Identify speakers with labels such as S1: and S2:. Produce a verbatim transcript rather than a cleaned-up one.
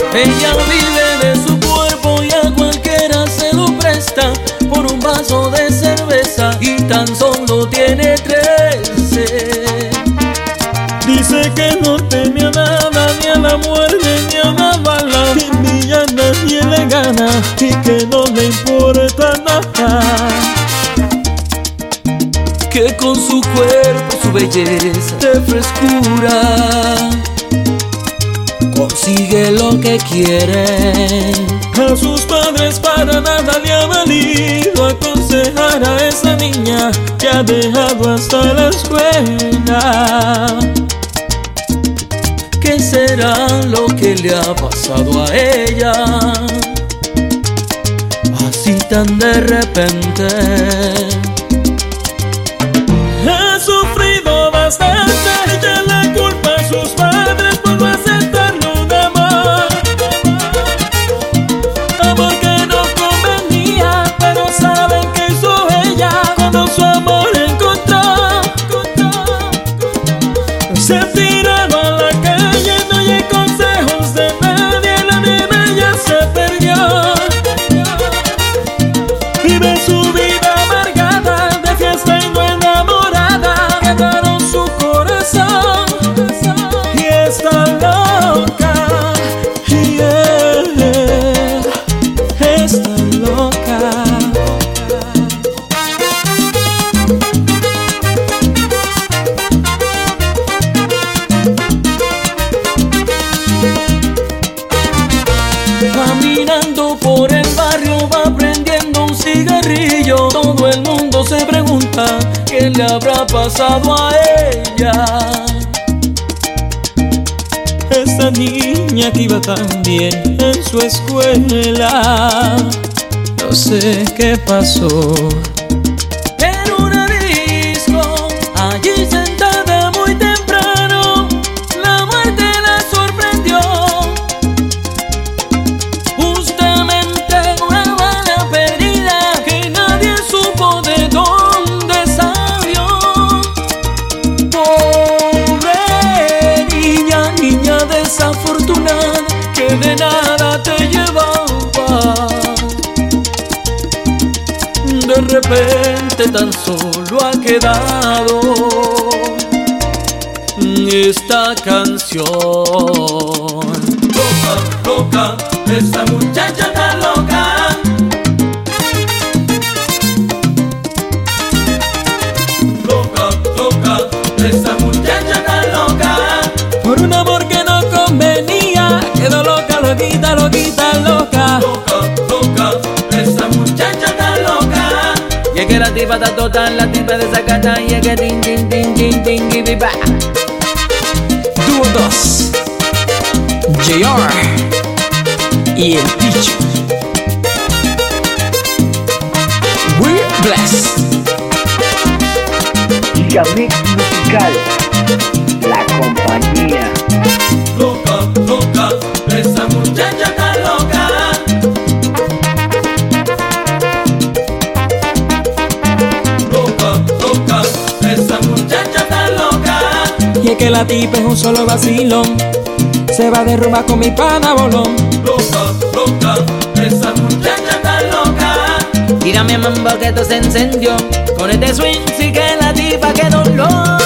S1: Ella vive de su cuerpo y a cualquiera se lo presta por un vaso de cerveza y tan solo tiene trece.
S2: Dice que no teme a nada, ni a la muerte, ni a una bala, ni a nadie le gana y que no le importa nada.
S1: Que con su cuerpo, su belleza de frescura consigue lo que quiere.
S2: A sus padres para nada le ha valido aconsejar a esa niña que ha dejado hasta la escuela.
S1: ¿Qué será lo que le ha pasado a ella? Así tan de repente.
S2: Ha sufrido bastante, ella la culpa a sus padres por no aceptarle un amor. Amor que no convenía, pero ¿saben qué hizo ella cuando su amor encontró? Se tiraron a la calle, no hay consejos de nadie, la nena ya se perdió. Vive su vida amargada, de fiesta y no enamorada, quebraron su corazón y está loca, yeah, está loca.
S1: Caminando por el barrio va prendiendo un cigarrillo. Todo el mundo se pregunta qué le habrá pasado a ella.
S2: Esta niña que iba tan bien en su escuela, no sé qué pasó.
S1: En una disco, allí sentada muy temprano, la muerte la sorprendió. Justamente una bala perdida que nadie supo de dónde salió. Pobre niña, niña desafortunada, que de nada te llevaba. De repente tan solo ha quedado esta canción. Loca, loca, esta muchacha está loca. Loca, loca, esta muchacha está loca.
S2: Por un amor que no convenía, quedó loca, loquita, loquita, loca.
S1: Loca, loca, esta muchacha está loca.
S3: Y es que la tipa está total, la tipa de esa cata. Y es que tin, tin, tin, tin, tin, y viva.
S2: Dúo dos, J R y el Picho. We're blessed.
S4: Gigamix Musical, la compañía.
S1: Loca, loca, esa muchacha está loca. Loca, loca, esa muchacha está loca.
S2: Y es que la tipa es un solo vacilón, se va de rumba con mi pana bolón.
S1: Loca, loca, esa muchacha está loca.
S3: Tírame mambo que esto se encendió. Con este swing sí que la tipa quedó loca.